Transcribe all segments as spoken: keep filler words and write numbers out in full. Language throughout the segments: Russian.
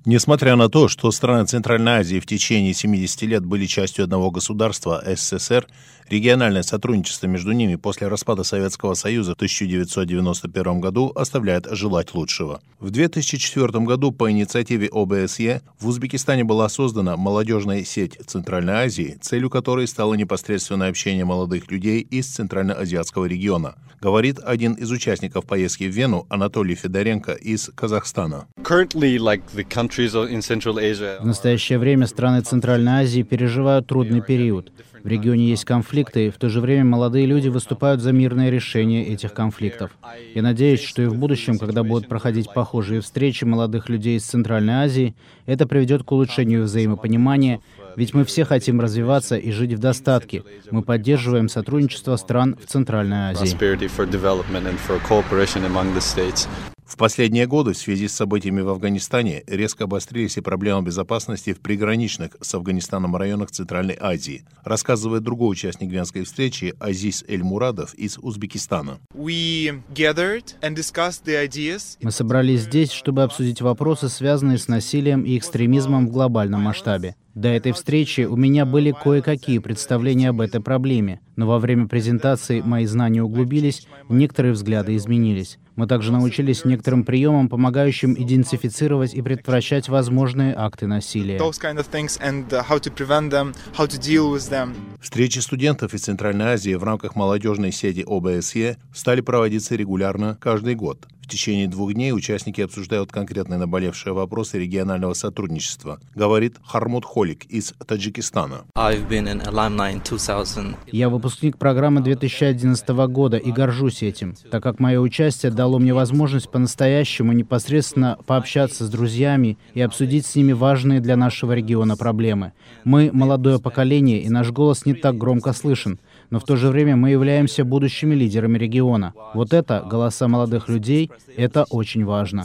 Несмотря на то, что страны Центральной Азии в течение семидесяти лет были частью одного государства СССР, региональное сотрудничество между ними после распада Советского Союза в тысяча девятьсот девяносто первом году оставляет желать лучшего. В две тысячи четвёртом году по инициативе О Бэ Эс Е в Узбекистане была создана молодежная сеть Центральной Азии, целью которой стало непосредственное общение молодых людей из Центральноазиатского региона, говорит один из участников поездки в Вену Анатолий Федоренко из Казахстана. В настоящее время страны Центральной Азии переживают трудный период. В регионе есть конфликты, и в то же время молодые люди выступают за мирное решение этих конфликтов. Я надеюсь, что и в будущем, когда будут проходить похожие встречи молодых людей из Центральной Азии, это приведет к улучшению взаимопонимания, ведь мы все хотим развиваться и жить в достатке. Мы поддерживаем сотрудничество стран в Центральной Азии. В последние годы в связи с событиями в Афганистане резко обострились и проблемы безопасности в приграничных с Афганистаном районах Центральной Азии, рассказывает другой участник венской встречи Азиз Эль-Мурадов из Узбекистана. Мы собрались здесь, чтобы обсудить вопросы, связанные с насилием и экстремизмом в глобальном масштабе. До этой встречи у меня были кое-какие представления об этой проблеме, но во время презентации мои знания углубились, некоторые взгляды изменились. Мы также научились некоторым приемам, помогающим идентифицировать и предотвращать возможные акты насилия. Встречи студентов из Центральной Азии в рамках молодежной сети О Бэ Эс Е стали проводиться регулярно каждый год. В течение двух дней участники обсуждают конкретные наболевшие вопросы регионального сотрудничества, говорит Хармуд Холик из Таджикистана. Я выпускник программы две тысячи одиннадцатого года и горжусь этим, так как мое участие дало мне возможность по-настоящему непосредственно пообщаться с друзьями и обсудить с ними важные для нашего региона проблемы. Мы молодое поколение, и наш голос не так громко слышен, но в то же время мы являемся будущими лидерами региона. Вот это, голоса молодых людей, это очень важно.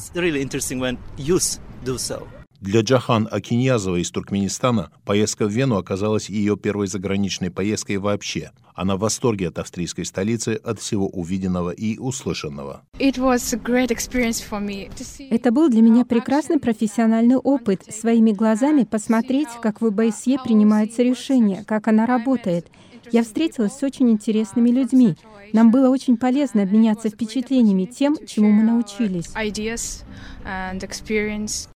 Для Джахан Акиньязовой из Туркменистана поездка в Вену оказалась ее первой заграничной поездкой вообще. Она в восторге от австрийской столицы, от всего увиденного и услышанного. Это был для меня прекрасный профессиональный опыт. Своими глазами посмотреть, как в О Бэ Эс Е принимаются решения, как она работает. Я встретилась с очень интересными людьми. Нам было очень полезно обменяться впечатлениями тем, чему мы научились.